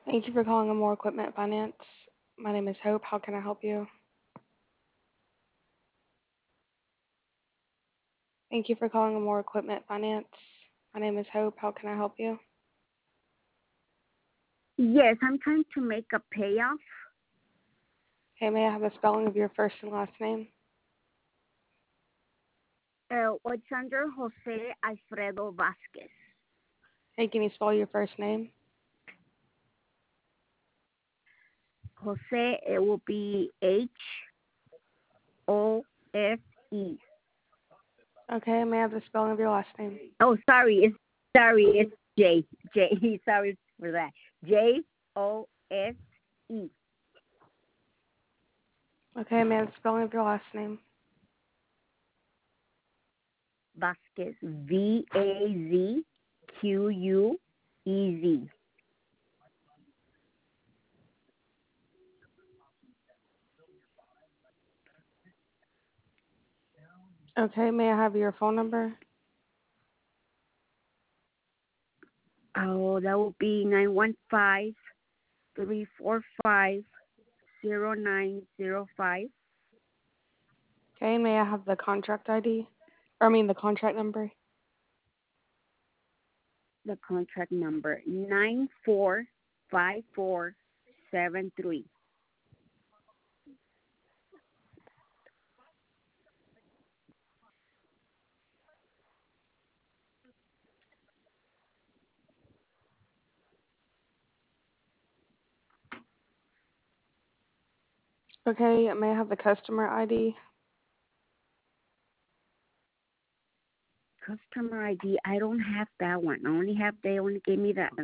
Thank you for calling Amore Equipment Finance. My name is Hope. How can I help you? Thank you for calling Amore Equipment Finance. My name is Hope. How can I help you? Yes, I'm trying to make a payoff. Okay, may I have the spelling of your first and last name? Alexander Jose Alfredo Vasquez. Hey, can you spell your first name? Jose, it will be H-O-S-E. Okay, may I have the spelling of your last name? Oh, it's J. Sorry for that. J-O-S-E. Okay, may I have the spelling of your last name? Vasquez. V-A-Z-Q-U-E-Z. Okay, may I have your phone number? Oh, that will be 915-345-0905. Okay, may I have the contract ID? The contract number? The contract number 945473. Okay, may I have the customer ID? Customer ID, I don't have that one. They only gave me that.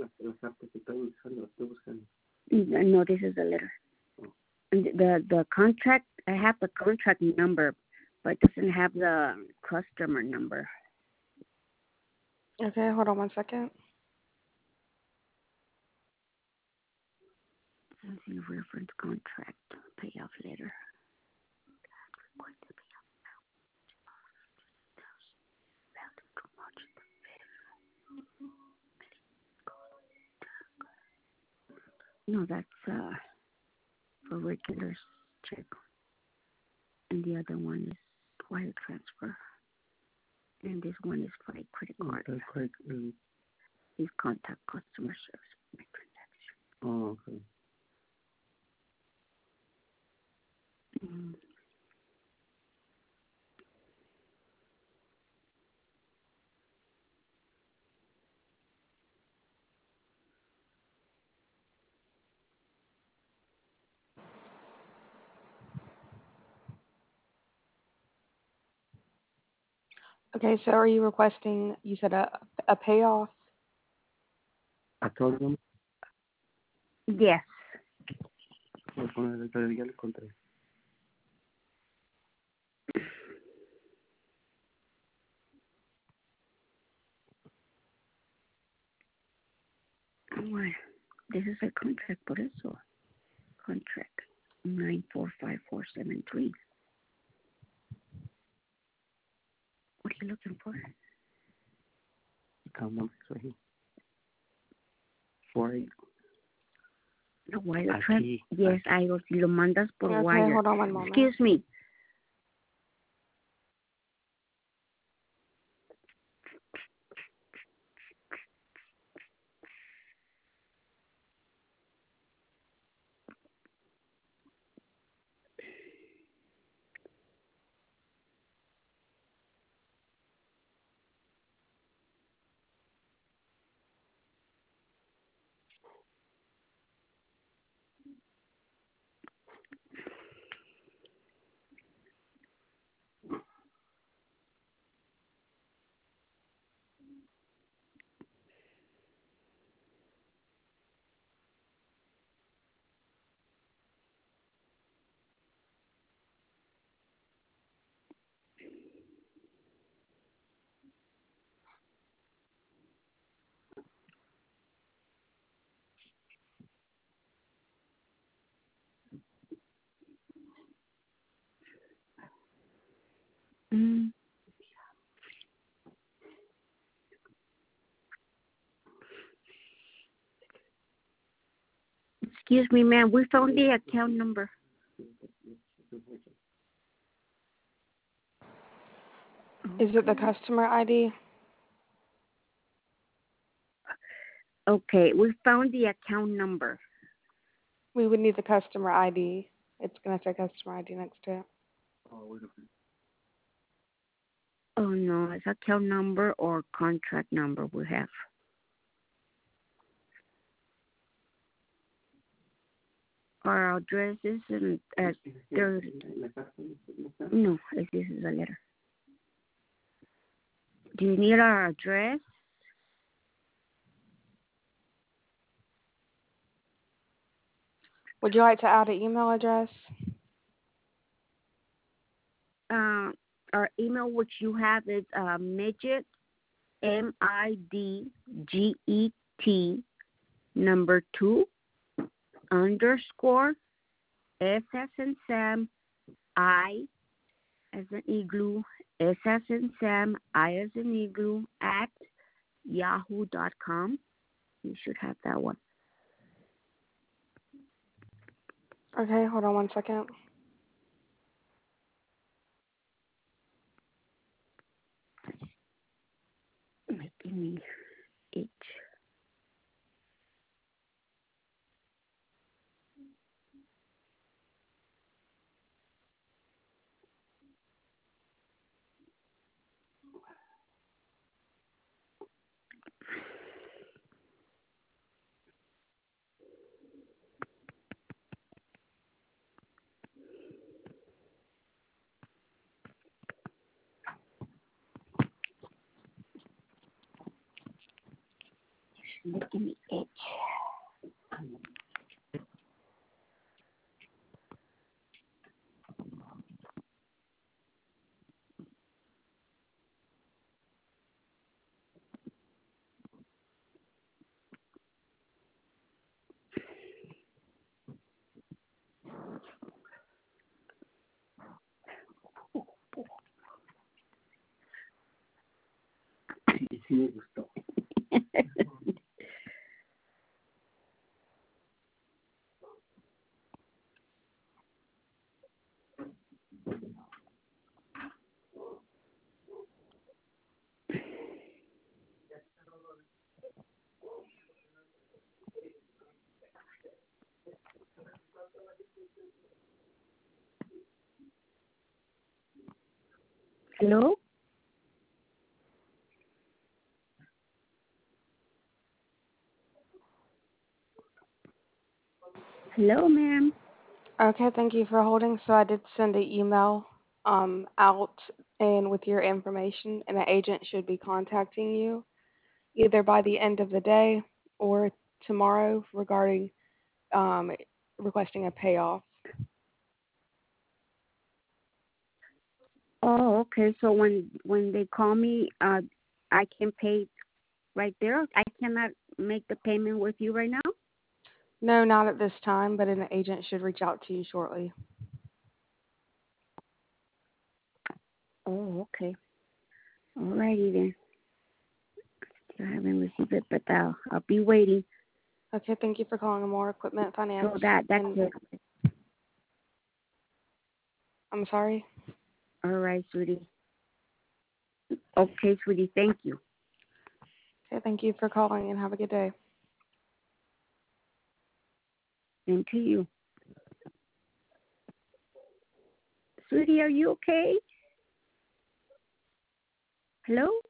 No, this is the letter. The contract, I have the contract number, but it doesn't have the customer number. Okay, hold on one second. Let's see, reference contract, payoff letter. No, that's for regular check. And the other one is wire transfer. And this one is for a credit card. Okay, great. Please contact customer service for my transaction. Oh, okay. Mm. Okay, so are you requesting, you said a payoff? I told them. Yes. Ya le encontré. Well, this is a contract, por eso. Contract 945473. What are you looking for? Account number right here. 48. The wire transfer. Yes, si lo mandas por Okay, wire. hold on one moment. Excuse me. Excuse me, ma'am. We found the account number. Is it the customer ID? Okay, we found the account number. We would need the customer ID. It's going to say customer ID next to it. Oh, no, it's account number or contract number we have. Our address is at 30. No, this is a letter. Do you need our address? Would you like to add an email address? Our email, which you have, is midget, MIDGET, number 2, _ S as in Sam, I as in igloo, S as in Sam, I as in igloo, at yahoo.com. You should have that one. Okay, hold on 1 second. Making me itch. Making me itch. Sí me gustó. Hello? Hello, ma'am. Okay, thank you for holding. So I did send an email out and with your information, and an agent should be contacting you either by the end of the day or tomorrow regarding um, requesting a payoff. Oh, okay. So when they call me, I can pay right there. I cannot make the payment with you right now. No, not at this time, but an agent should reach out to you shortly. Oh, okay. Alrighty then. Still haven't received it, but I'll be waiting. Okay, thank you for calling More Equipment Finance. So that's And it. I'm sorry. All right, sweetie. Okay, sweetie. Thank you. Okay, thank you for calling and have a good day. And to you. Sweetie, are you okay? Hello?